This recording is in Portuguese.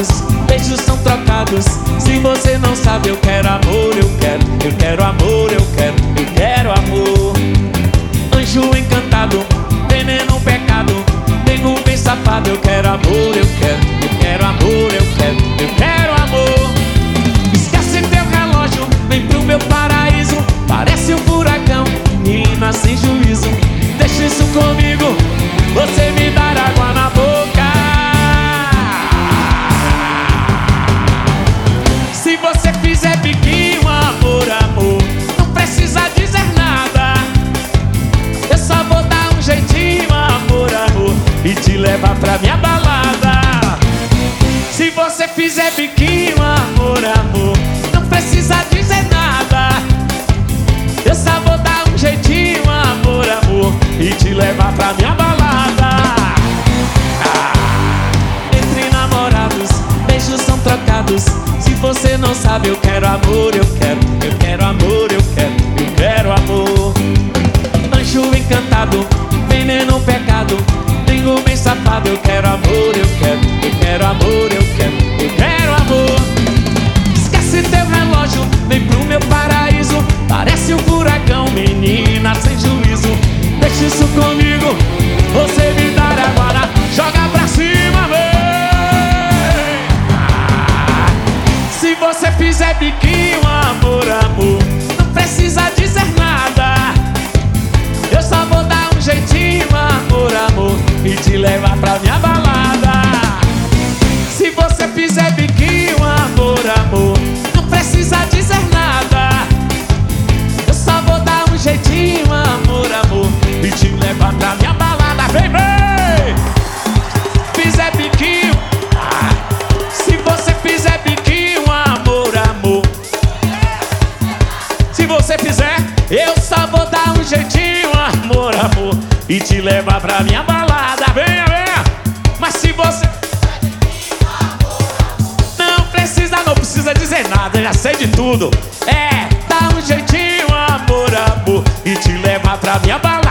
namorados, beijos são trocados. Se você não sabe, eu quero amor, eu quero amor, eu quero amor. Anjo encantado, veneno pecado, nego bem safado. Eu quero amor, eu quero amor, eu quero amor. Esquece teu relógio, vem pro meu paraíso. Parece um furacão, menina sem juízo. Deixa isso comigo, você me dar água na boca. Se você fizer biquinho, amor, amor, não precisa dizer nada. Eu só vou dar um jeitinho, amor, amor, e te levar pra minha balada. Se você fizer biquinho, amor, amor, não precisa dizer nada. Eu só vou dar um jeitinho, amor, amor, e te levar pra minha balada. Entre namorados, beijos são trocados. Se você não sabe, eu quero amor, eu quero amor, eu quero amor. Anjo encantado, veneno pecado, tenho bem safado. Eu quero amor, eu quero amor, eu quero amor. Esquece teu relógio, vem pro meu paraíso. Parece um furacão, menina sem juízo. Deixa isso comigo, você me dar agora. Joga pra cima, vem. Se você fizer biquinho, amor, amor, não precisa dizer nada. Eu só vou dar um jeitinho, amor, amor, e te levar pra minha balada. Se você fizer biquinho, amor, amor, não precisa dizer nada. Eu só vou dar um jeitinho, amor, amor, e te levar pra minha balada. Vem, vem! Fizer biquinho, se você fizer biquinho, amor, amor, se você fizer, eu só vou dar um jeitinho, amor, amor, e te levar pra minha balada. Venha, venha! Mas se você não precisa dizer nada, já sei de tudo. É, dá um jeitinho, amor, amor, e te levar pra minha balada.